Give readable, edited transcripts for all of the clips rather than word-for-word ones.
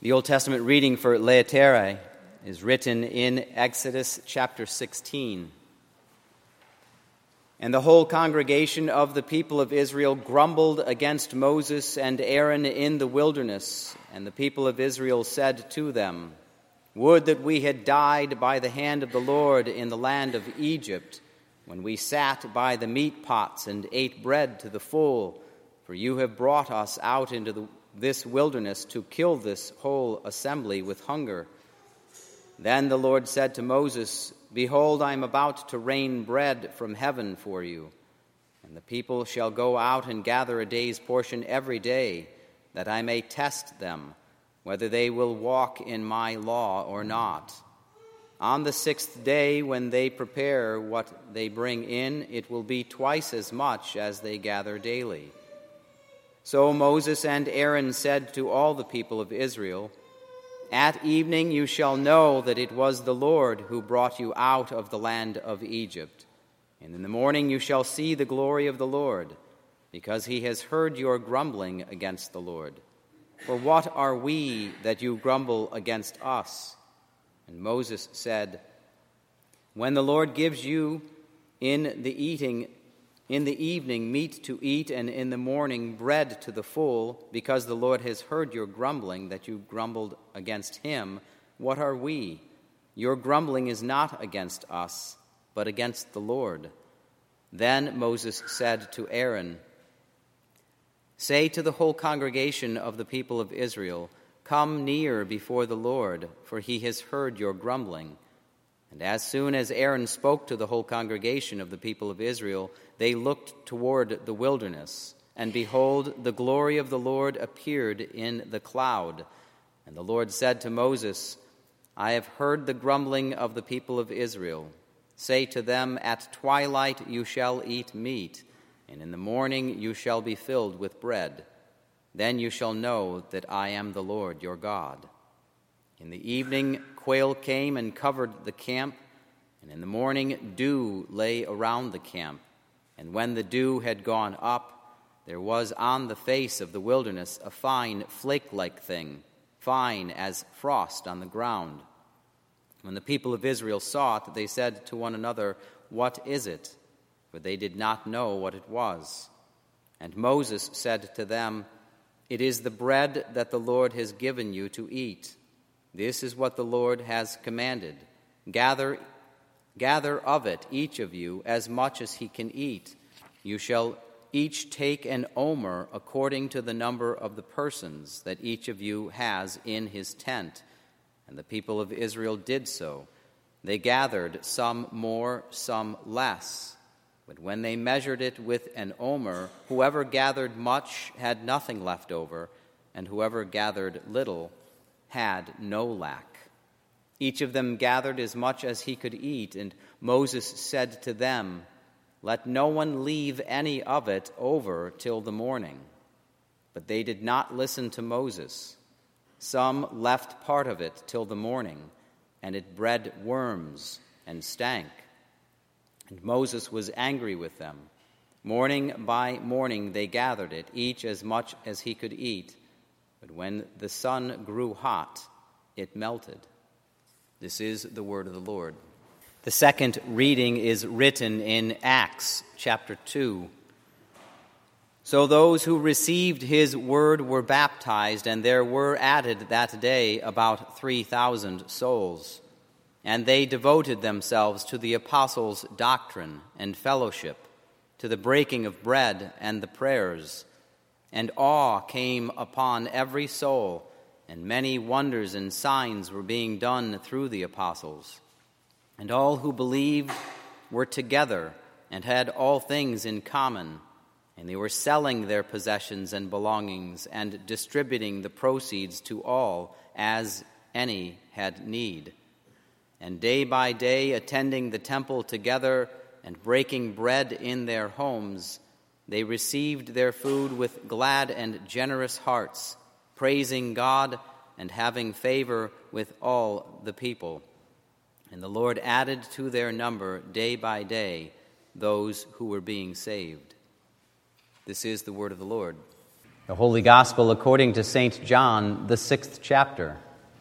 The Old Testament reading for Laetare is written in Exodus chapter 16. And the whole congregation of the people of Israel grumbled against Moses and Aaron in the wilderness. And the people of Israel said to them, "Would that we had died by the hand of the Lord in the land of Egypt, when we sat by the meat pots and ate bread to the full. For you have brought us out into this wilderness to kill this whole assembly with hunger." Then the Lord said to Moses, "Behold, I am about to rain bread from heaven for you. And the people shall go out and gather a day's portion every day, that I may test them, whether they will walk in my law or not. On the 6th day, when they prepare what they bring in, it will be twice as much as they gather daily." So Moses and Aaron said to all the people of Israel, "At evening you shall know that it was the Lord who brought you out of the land of Egypt. And in the morning you shall see the glory of the Lord, because he has heard your grumbling against the Lord. For what are we that you grumble against us?" And Moses said, "When the Lord gives you in the evening meat to eat, and in the morning bread to the full, because the Lord has heard your grumbling, that you grumbled against him, what are we? Your grumbling is not against us, but against the Lord." Then Moses said to Aaron, "Say to the whole congregation of the people of Israel, 'Come near before the Lord, for he has heard your grumbling.'" And as soon as Aaron spoke to the whole congregation of the people of Israel, they looked toward the wilderness, and behold, the glory of the Lord appeared in the cloud. And the Lord said to Moses, "I have heard the grumbling of the people of Israel. Say to them, at twilight you shall eat meat, and in the morning you shall be filled with bread. Then you shall know that I am the Lord your God." In the evening quail came and covered the camp, and in the morning dew lay around the camp. And when the dew had gone up, there was on the face of the wilderness a fine flake-like thing, fine as frost on the ground. When the people of Israel saw it, they said to one another, "What is it?" For they did not know what it was. And Moses said to them, "It is the bread that the Lord has given you to eat. This is what the Lord has commanded. Gather of it, each of you, as much as he can eat. You shall each take an omer according to the number of the persons that each of you has in his tent." And the people of Israel did so. They gathered, some more, some less. But when they measured it with an omer, whoever gathered much had nothing left over, and whoever gathered little had no lack. Each of them gathered as much as he could eat, and Moses said to them, "Let no one leave any of it over till the morning." But they did not listen to Moses. Some left part of it till the morning, and it bred worms and stank. And Moses was angry with them. Morning by morning they gathered it, each as much as he could eat. But when the sun grew hot, it melted. This is the word of the Lord. The second reading is written in Acts chapter 2. So those who received his word were baptized, and there were added that day about 3,000 souls. And they devoted themselves to the apostles' doctrine and fellowship, to the breaking of bread and the prayers. And awe came upon every soul, and many wonders and signs were being done through the apostles. And all who believed were together and had all things in common, and they were selling their possessions and belongings and distributing the proceeds to all as any had need. And day by day, attending the temple together and breaking bread in their homes, they received their food with glad and generous hearts, praising God and having favor with all the people. And the Lord added to their number day by day those who were being saved. This is the word of the Lord. The Holy Gospel according to St. John, the 6th chapter.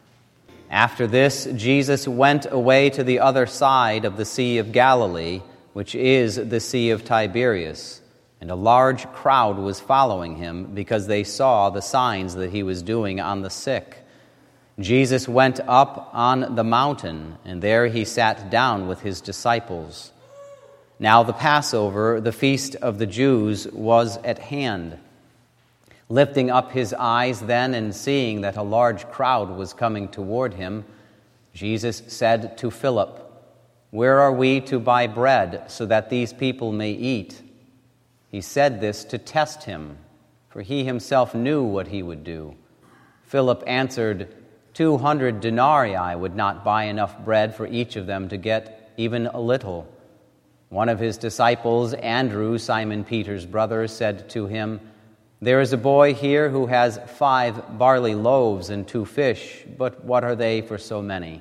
After this, Jesus went away to the other side of the Sea of Galilee, which is the Sea of Tiberias, and a large crowd was following him because they saw the signs that he was doing on the sick. Jesus went up on the mountain, and there he sat down with his disciples. Now the Passover, the feast of the Jews, was at hand. Lifting up his eyes then and seeing that a large crowd was coming toward him, Jesus said to Philip, "Where are we to buy bread so that these people may eat?" He said this to test him, for he himself knew what he would do. Philip answered, 200 denarii would not buy enough bread for each of them to get even a little. One of his disciples, Andrew, Simon Peter's brother, said to him, "There is a boy here who has 5 barley loaves and 2 fish, but what are they for so many?"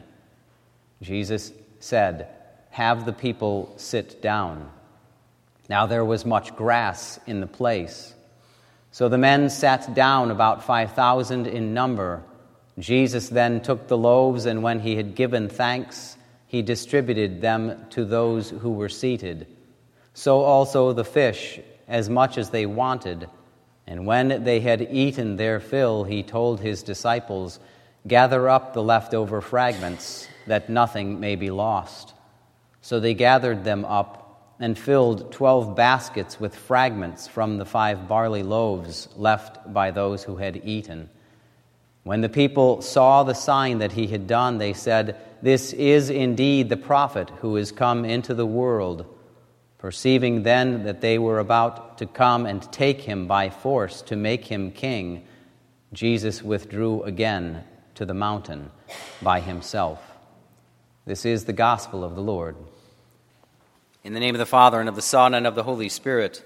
Jesus said, "Have the people sit down." Now there was much grass in the place. So the men sat down, about 5,000 in number. Jesus then took the loaves, and when he had given thanks, he distributed them to those who were seated. So also the fish, as much as they wanted. And when they had eaten their fill, he told his disciples, "Gather up the leftover fragments, that nothing may be lost." So they gathered them up and filled 12 baskets with fragments from the 5 barley loaves left by those who had eaten. When the people saw the sign that he had done, they said, "This is indeed the prophet who is come into the world." Perceiving then that they were about to come and take him by force to make him king, Jesus withdrew again to the mountain by himself. This is the gospel of the Lord. In the name of the Father, and of the Son, and of the Holy Spirit.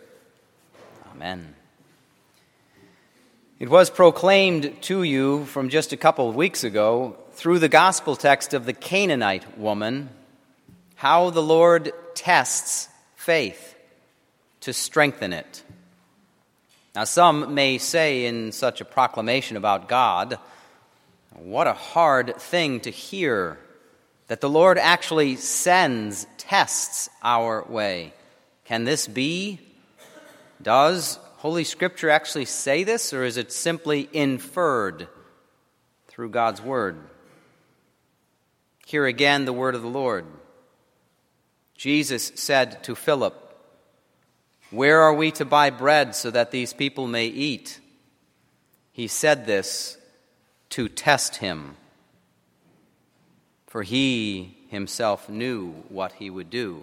Amen. It was proclaimed to you from just a couple of weeks ago through the gospel text of the Canaanite woman how the Lord tests faith to strengthen it. Now, some may say in such a proclamation about God, what a hard thing to hear, that the Lord actually tests our way. Can this be? Does Holy Scripture actually say this, or is it simply inferred through God's Word? Hear again the word of the Lord. Jesus said to Philip, "Where are we to buy bread so that these people may eat?" He said this to test him, for he himself knew what he would do.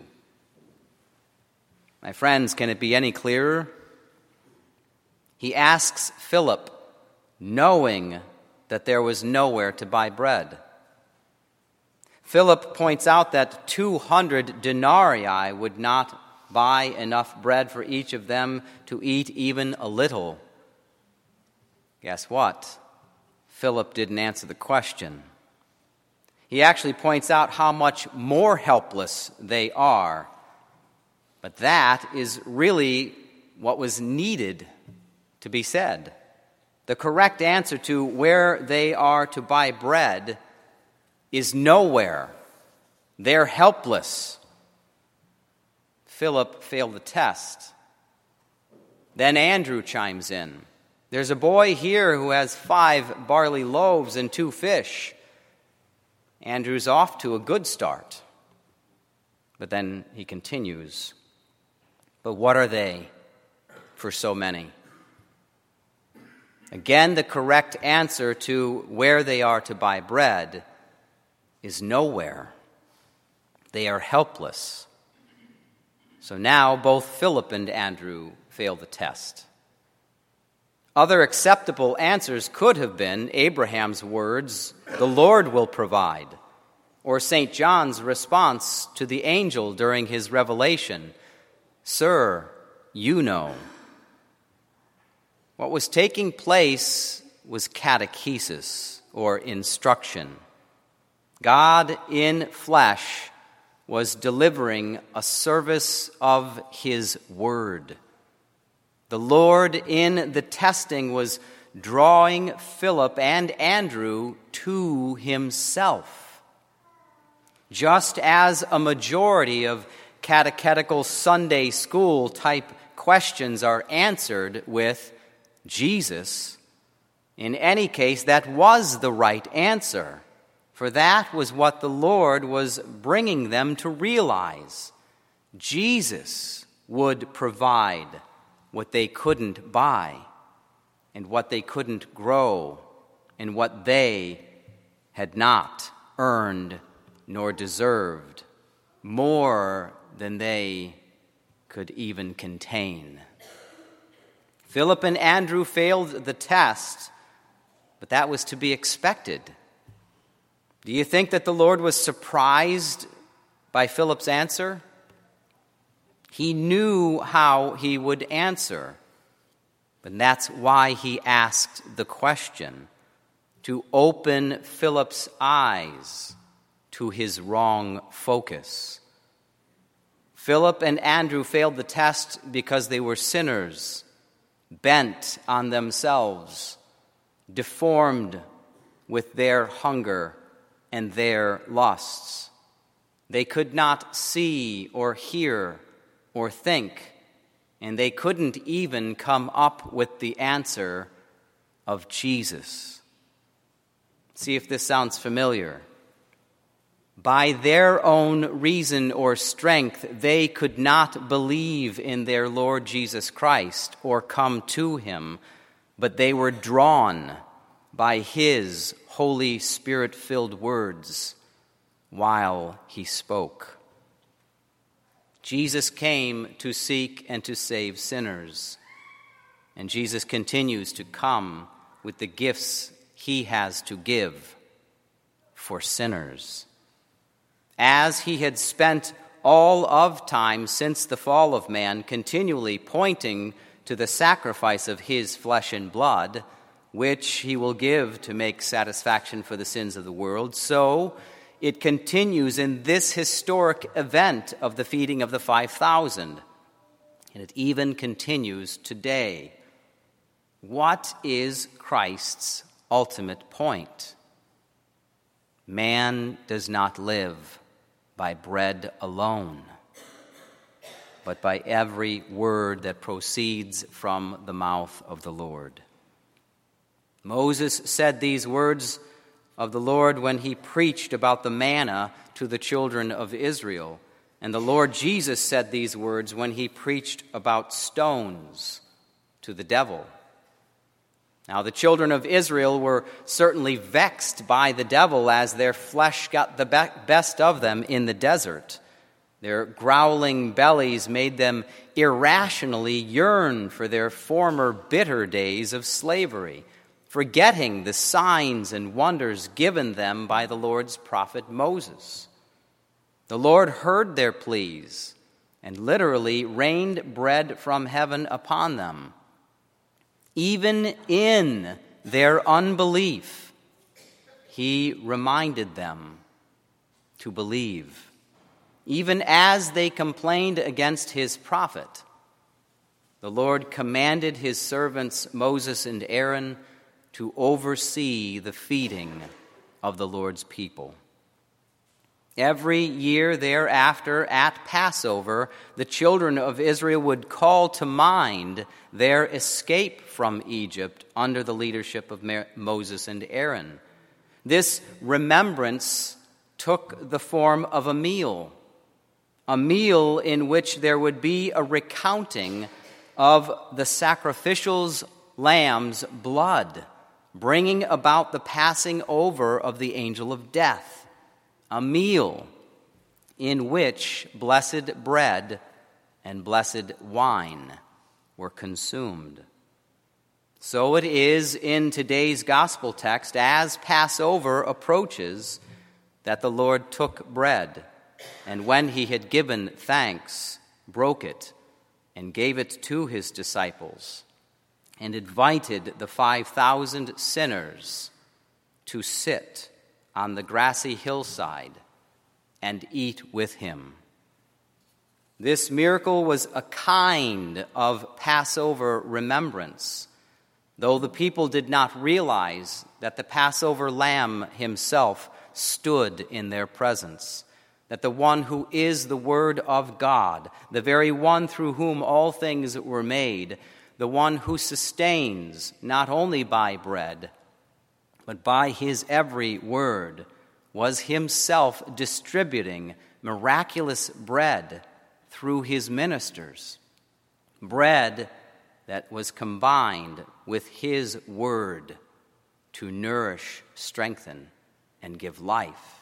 My friends, can it be any clearer? He asks Philip, knowing that there was nowhere to buy bread. Philip points out that 200 denarii would not buy enough bread for each of them to eat even a little. Guess what? Philip didn't answer the question. He actually points out how much more helpless they are. But that is really what was needed to be said. The correct answer to where they are to buy bread is nowhere. They're helpless. Philip failed the test. Then Andrew chimes in. There's a boy here who has 5 barley loaves and 2 fish. Andrew's off to a good start. But then he continues. But what are they for so many? Again, the correct answer to where they are to buy bread is nowhere. They are helpless. So now both Philip and Andrew fail the test. Other acceptable answers could have been Abraham's words, "The Lord will provide," or St. John's response to the angel during his revelation, "Sir, you know." What was taking place was catechesis, or instruction. God in flesh was delivering a service of his word. The Lord in the testing was drawing Philip and Andrew to himself. Just as a majority of catechetical Sunday school type questions are answered with Jesus, in any case, that was the right answer, for that was what the Lord was bringing them to realize. Jesus would provide what they couldn't buy, and what they couldn't grow, and what they had not earned nor deserved, more than they could even contain. Philip and Andrew failed the test, but that was to be expected. Do you think that the Lord was surprised by Philip's answer? He knew how he would answer. But that's why he asked the question, to open Philip's eyes to his wrong focus. Philip and Andrew failed the test because they were sinners, bent on themselves, deformed with their hunger and their lusts. They could not see or hear or think, and they couldn't even come up with the answer of Jesus. See if this sounds familiar. By their own reason or strength, they could not believe in their Lord Jesus Christ or come to him, but they were drawn by his Holy Spirit-filled words while he spoke. Jesus came to seek and to save sinners, and Jesus continues to come with the gifts he has to give for sinners. As he had spent all of time since the fall of man continually pointing to the sacrifice of his flesh and blood, which he will give to make satisfaction for the sins of the world, so it continues in this historic event of the feeding of the 5,000. And it even continues today. What is Christ's ultimate point? Man does not live by bread alone, but by every word that proceeds from the mouth of the Lord. Moses said these words of the Lord when he preached about the manna to the children of Israel. And the Lord Jesus said these words when he preached about stones to the devil. Now, the children of Israel were certainly vexed by the devil as their flesh got the best of them in the desert. Their growling bellies made them irrationally yearn for their former bitter days of slavery, forgetting the signs and wonders given them by the Lord's prophet Moses. The Lord heard their pleas and literally rained bread from heaven upon them. Even in their unbelief, he reminded them to believe. Even as they complained against his prophet, the Lord commanded his servants Moses and Aaron to oversee the feeding of the Lord's people. Every year thereafter, at Passover, the children of Israel would call to mind their escape from Egypt under the leadership of Moses and Aaron. This remembrance took the form of a meal in which there would be a recounting of the sacrificial lamb's blood, bringing about the passing over of the angel of death. A meal in which blessed bread and blessed wine were consumed. So it is in today's gospel text, as Passover approaches, that the Lord took bread, and when he had given thanks, broke it, and gave it to his disciples, and invited the 5,000 sinners to sit on the grassy hillside and eat with him. This miracle was a kind of Passover remembrance, though the people did not realize that the Passover lamb himself stood in their presence, that the one who is the Word of God, the very one through whom all things were made, the one who sustains not only by bread, but by his every word, was himself distributing miraculous bread through his ministers, bread that was combined with his word to nourish, strengthen, and give life.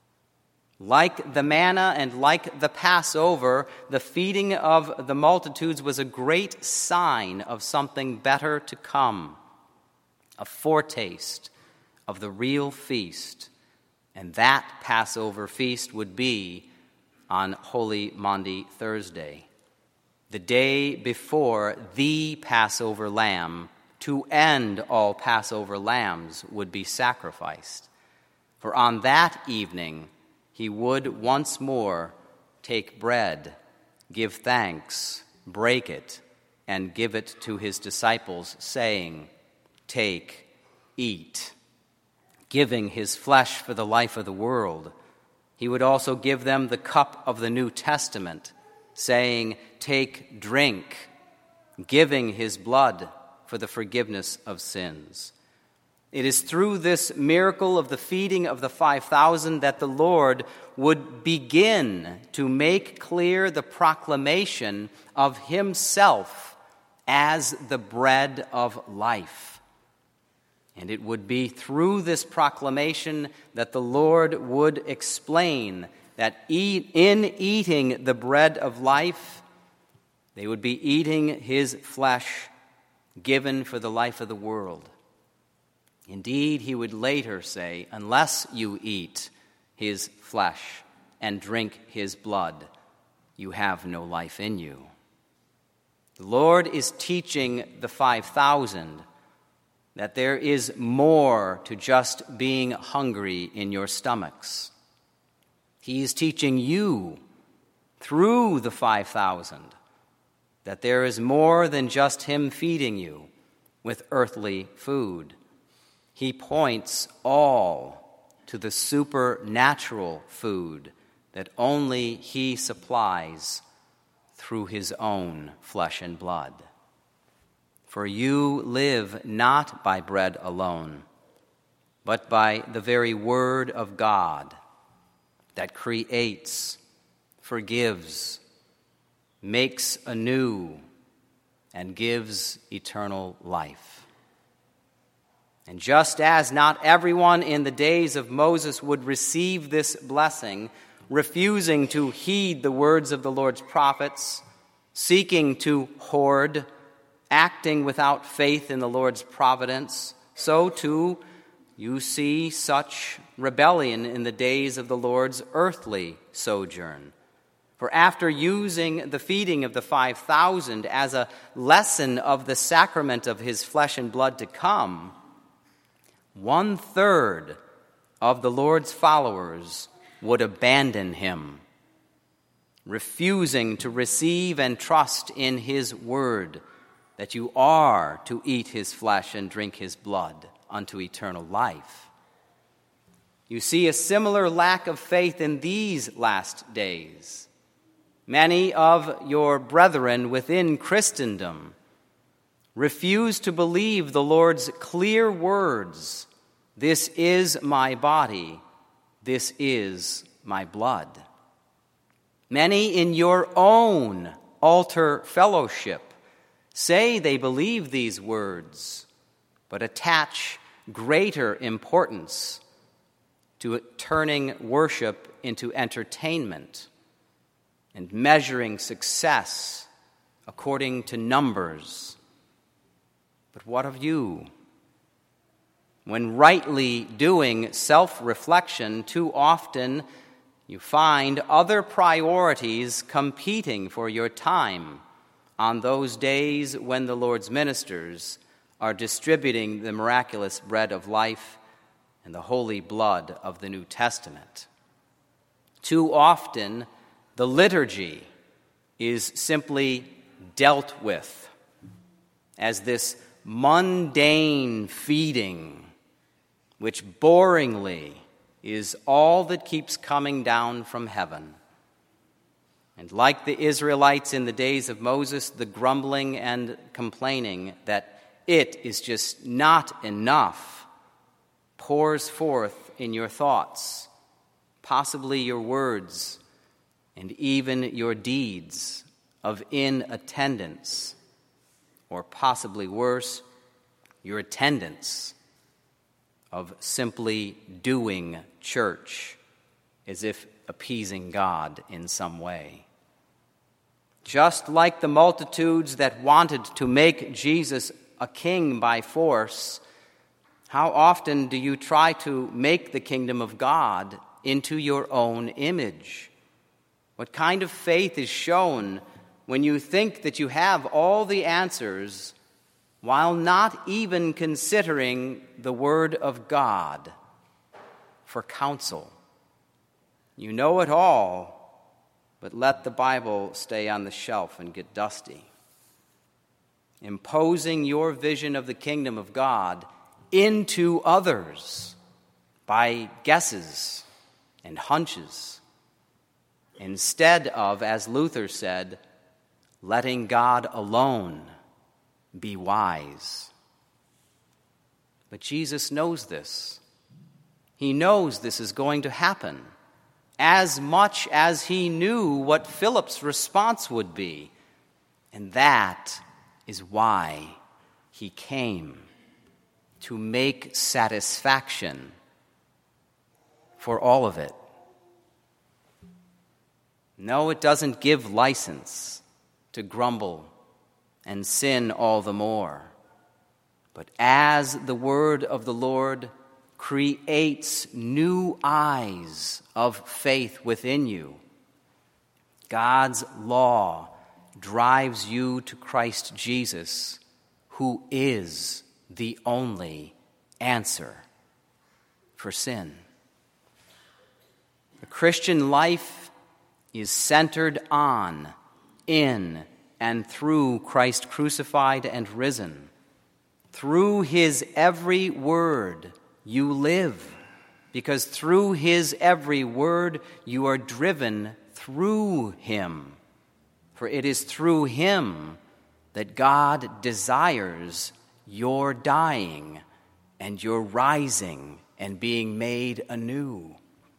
Like the manna and like the Passover, the feeding of the multitudes was a great sign of something better to come, a foretaste of the real feast. And that Passover feast would be on Holy Maundy Thursday, the day before the Passover lamb, to end all Passover lambs, would be sacrificed. For on that evening he would once more take bread, give thanks, break it, and give it to his disciples, saying, "Take, eat," giving his flesh for the life of the world. He would also give them the cup of the New Testament, saying, "Take, drink," giving his blood for the forgiveness of sins. It is through this miracle of the feeding of the 5,000 that the Lord would begin to make clear the proclamation of himself as the bread of life. And it would be through this proclamation that the Lord would explain that in eating the bread of life, they would be eating his flesh given for the life of the world. Indeed, he would later say, "Unless you eat his flesh and drink his blood, you have no life in you." The Lord is teaching the 5,000 that there is more to just being hungry in your stomachs. He is teaching you through the 5,000 that there is more than just him feeding you with earthly food. He points all to the supernatural food that only he supplies through his own flesh and blood. For you live not by bread alone, but by the very word of God that creates, forgives, makes anew, and gives eternal life. And just as not everyone in the days of Moses would receive this blessing, refusing to heed the words of the Lord's prophets, seeking to hoard, acting without faith in the Lord's providence, so too you see such rebellion in the days of the Lord's earthly sojourn. For after using the feeding of the 5,000 as a lesson of the sacrament of his flesh and blood to come, 1/3 of the Lord's followers would abandon him, refusing to receive and trust in his word, that you are to eat his flesh and drink his blood unto eternal life. You see a similar lack of faith in these last days. Many of your brethren within Christendom refuse to believe the Lord's clear words, "This is my body, this is my blood." Many in your own altar fellowship say they believe these words, but attach greater importance to turning worship into entertainment and measuring success according to numbers. But what of you? When rightly doing self-reflection, too often you find other priorities competing for your time on those days when the Lord's ministers are distributing the miraculous bread of life and the holy blood of the New Testament. Too often, the liturgy is simply dealt with as this mundane feeding, which boringly is all that keeps coming down from heaven. And like the Israelites in the days of Moses, the grumbling and complaining that it is just not enough pours forth in your thoughts, possibly your words, and even your deeds of inattendance, or possibly worse, your attendance of simply doing church as if appeasing God in some way. Just like the multitudes that wanted to make Jesus a king by force, how often do you try to make the kingdom of God into your own image? What kind of faith is shown when you think that you have all the answers while not even considering the Word of God for counsel? You know it all, but let the Bible stay on the shelf and get dusty. Imposing your vision of the kingdom of God into others by guesses and hunches, instead of, as Luther said, letting God alone be wise. But Jesus knows this. He knows this is going to happen, as much as he knew what Philip's response would be. And that is why he came, to make satisfaction for all of it. No, it doesn't give license to grumble and sin all the more. But as the word of the Lord creates new eyes of faith within you, God's law drives you to Christ Jesus, who is the only answer for sin. The Christian life is centered on, in, and through Christ crucified and risen. Through his every word you live, because through his every word you are driven through him. For it is through him that God desires your dying and your rising and being made anew.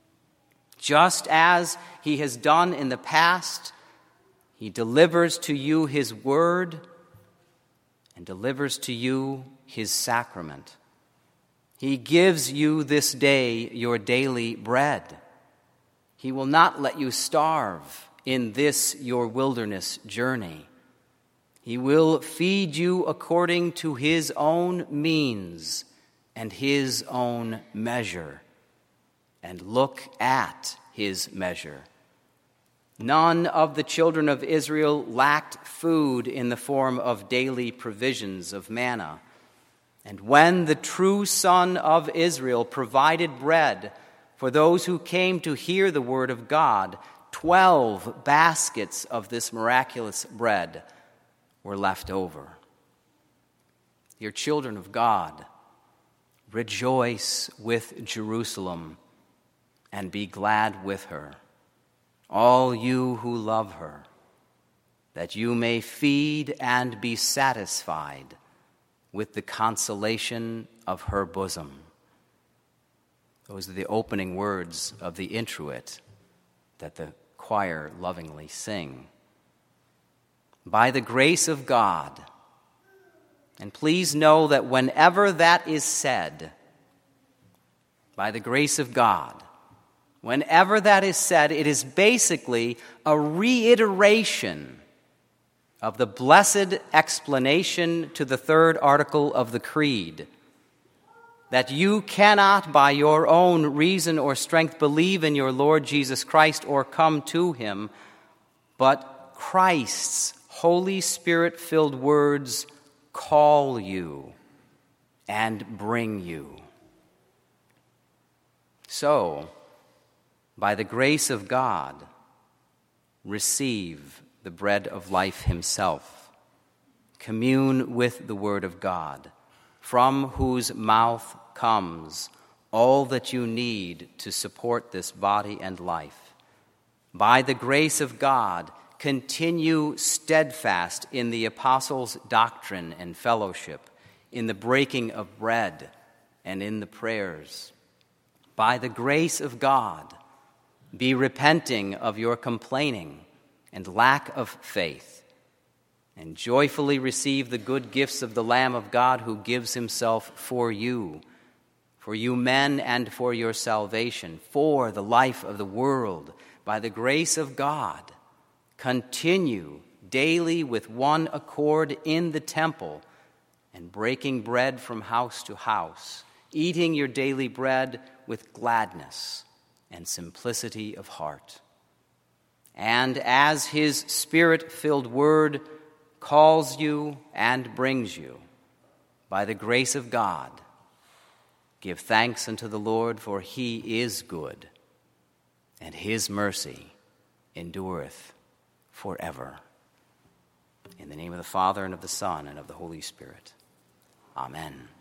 Just as he has done in the past, he delivers to you his word and delivers to you his sacrament. He gives you this day your daily bread. He will not let you starve in this your wilderness journey. He will feed you according to his own means and his own measure. And look at his measure. None of the children of Israel lacked food in the form of daily provisions of manna. And when the true Son of Israel provided bread for those who came to hear the word of God, 12 baskets of this miraculous bread were left over. Dear children of God, rejoice with Jerusalem and be glad with her, all you who love her, that you may feed and be satisfied with the consolation of her bosom. Those are the opening words of the introit that the choir lovingly sing. By the grace of God, and please know that whenever that is said, by the grace of God, whenever that is said, it is basically a reiteration of the blessed explanation to the third article of the Creed, that you cannot by your own reason or strength believe in your Lord Jesus Christ or come to him, but Christ's Holy Spirit-filled words call you and bring you. So, by the grace of God, receive the bread of life himself. Commune with the Word of God, from whose mouth comes all that you need to support this body and life. By the grace of God, continue steadfast in the apostles' doctrine and fellowship, in the breaking of bread, and in the prayers. By the grace of God, be repenting of your complaining and lack of faith, and joyfully receive the good gifts of the Lamb of God who gives himself for you men and for your salvation, for the life of the world. By the grace of God, continue daily with one accord in the temple and breaking bread from house to house, eating your daily bread with gladness and simplicity of heart. And as his Spirit-filled word calls you and brings you, by the grace of God, give thanks unto the Lord, for he is good, and his mercy endureth forever. In the name of the Father, and of the Son, and of the Holy Spirit. Amen.